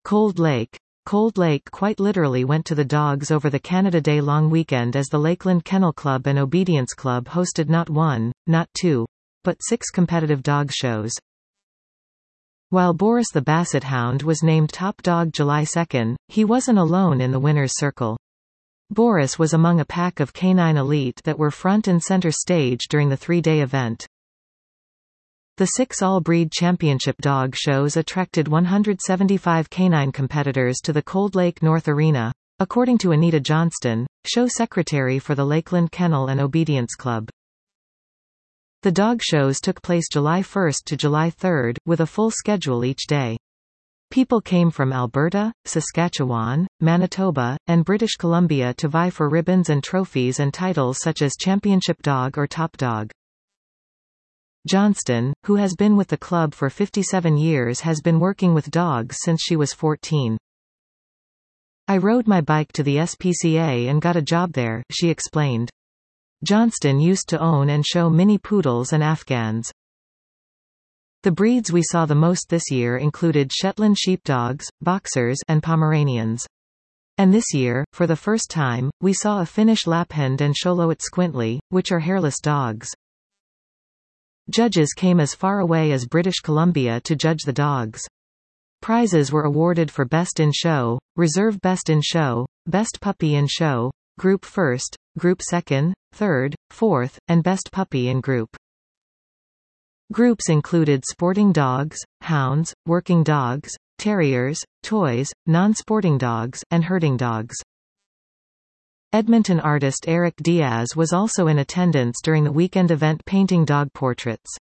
Cold Lake. Cold Lake quite literally went to the dogs over the Canada Day long weekend as the Lakeland Kennel Club and Obedience Club hosted not one, not two, but 6 competitive dog shows. While Boris the Basset Hound was named top dog July 2, he wasn't alone in the winner's circle. Boris was among a pack of canine elite that were front and center stage during the 3-day event. The 6 all-breed championship dog shows attracted 175 canine competitors to the Cold Lake North Arena, according to Anita Johnston, show secretary for the Lakeland Kennel and Obedience Club. The dog shows took place July 1 to July 3, with a full schedule each day. People came from Alberta, Saskatchewan, Manitoba, and British Columbia to vie for ribbons and trophies and titles such as Championship Dog or Top Dog. Johnston, who has been with the club for 57 years, has been working with dogs since she was 14. "I rode my bike to the SPCA and got a job there," she explained. Johnston used to own and show mini poodles and Afghans. The breeds we saw the most this year included Shetland sheepdogs, boxers, and Pomeranians. And this year, for the first time, we saw a Finnish Lapphund and Xoloitzk Squintley, which are hairless dogs. Judges came as far away as British Columbia to judge the dogs. Prizes were awarded for Best in Show, Reserve Best in Show, Best Puppy in Show, Group First, Group Second, Third, Fourth, and Best Puppy in Group. Groups included sporting dogs, hounds, working dogs, terriers, toys, non-sporting dogs, and herding dogs. Edmonton artist Eric Diaz was also in attendance during the weekend event painting dog portraits.